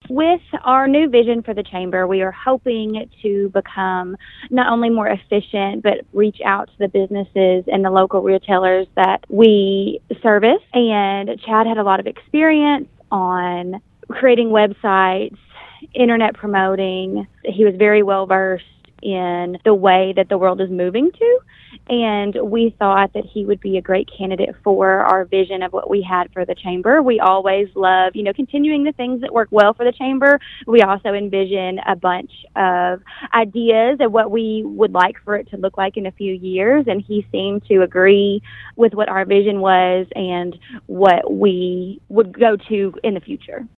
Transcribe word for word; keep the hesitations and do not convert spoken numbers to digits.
With our new vision for the chamber, we are hoping to become not only more efficient, but reach out to the businesses and the local retailers that we service. And Chad had a lot of experience on creating websites, internet promoting. He was very well versed in the way that the world is moving to. And we thought that he would be a great candidate for our vision of what we had for the chamber. We always love, you know, continuing the things that work well for the chamber. We also envision a bunch of ideas of what we would like for it to look like in a few years. And he seemed to agree with what our vision was and what we would go to in the future.